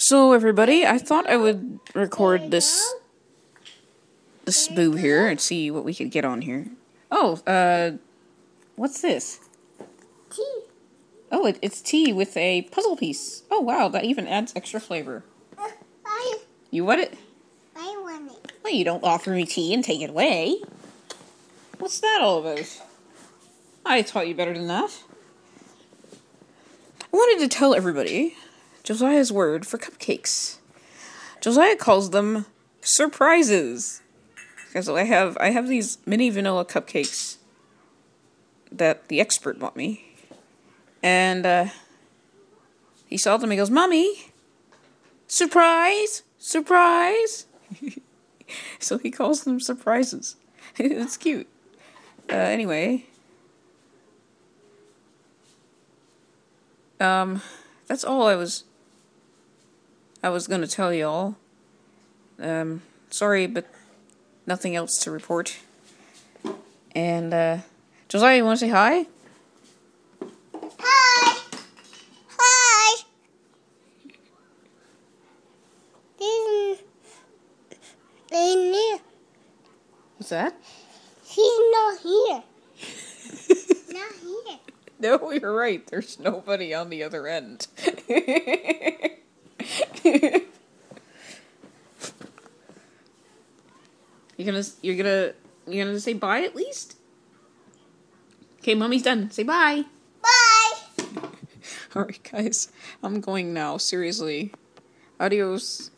So everybody, I thought I would record this boo here and see what we could get on here. Oh, what's this? Tea. Oh, it's tea with a puzzle piece. Oh wow, that even adds extra flavor. You want it? I want it. Well, you don't offer me tea and take it away. What's that all about? I taught you better than that. I wanted to tell everybody Josiah's word for cupcakes. Josiah calls them surprises. Because I have these mini vanilla cupcakes that the expert bought me. And he saw them and he goes, "Mommy, surprise, surprise." So he calls them surprises. It's cute. Anyway. That's all I was gonna tell y'all. Sorry, but nothing else to report. And, Josiah, you wanna say hi? Hi. Hi. They're near. What's that? He's not here. Not here. No, you're right. There's nobody on the other end. You're gonna say bye at least? Okay, Mommy's done. Say bye. Bye. Alright, guys. I'm going now. Seriously. Adios.